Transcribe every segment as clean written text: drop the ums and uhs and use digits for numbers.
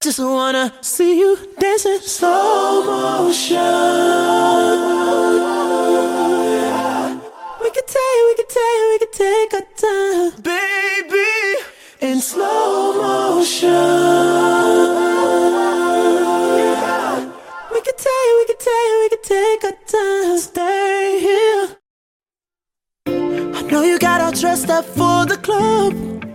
just wanna see you dancing slow motion. We could take our time, baby, in slow motion. We could take our time, stay here. I know you got all dressed up for the club,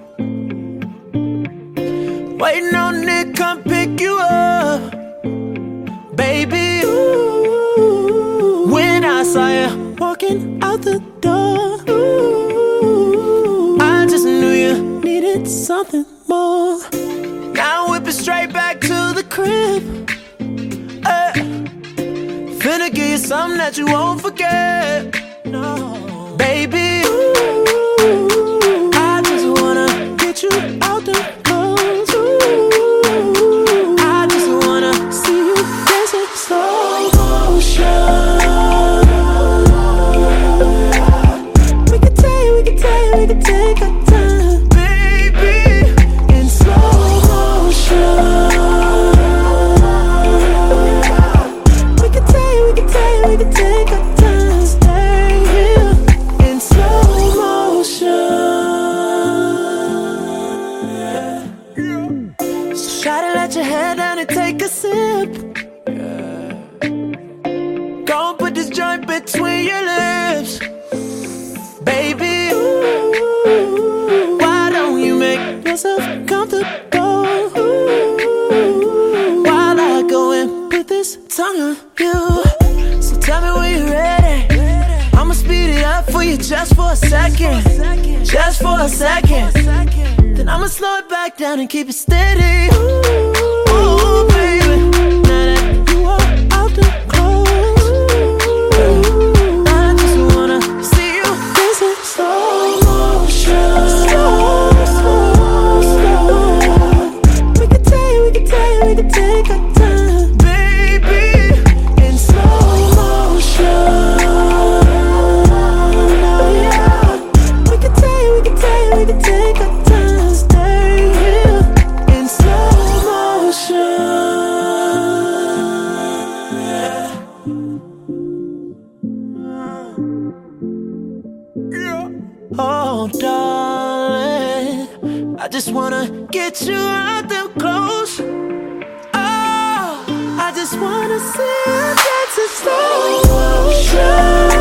waiting on Nick, come pick you up. Baby, ooh, when I saw you walking out the door, ooh, I just knew you needed something more. Now whip it straight back to the crib. Finna give you something that you won't forget. No, baby, ooh, I just wanna get you out the clothes. Ooh, I just wanna see you dancing slow motion. We could take our time, baby, in slow motion. We could take our time, stay here in slow motion. So try to let your head down and take a sip. Go and put this joint between your lips, baby. Ooh, why don't you make yourself comfortable? Ooh, while I go and put this tongue on you. So tell me when you're ready. I'ma speed it up for you just for a second. Just for a second. Then I'ma slow it back down and keep it steady. Ooh, baby, now that you are out the clothes, I just wanna see you dancing slow motion. We could take our time, baby, in slow motion. We could take our time, stay here in slow motion. Oh, darling, I just wanna get you out them clothes. Oh, I just wanna see you dancing slow motion.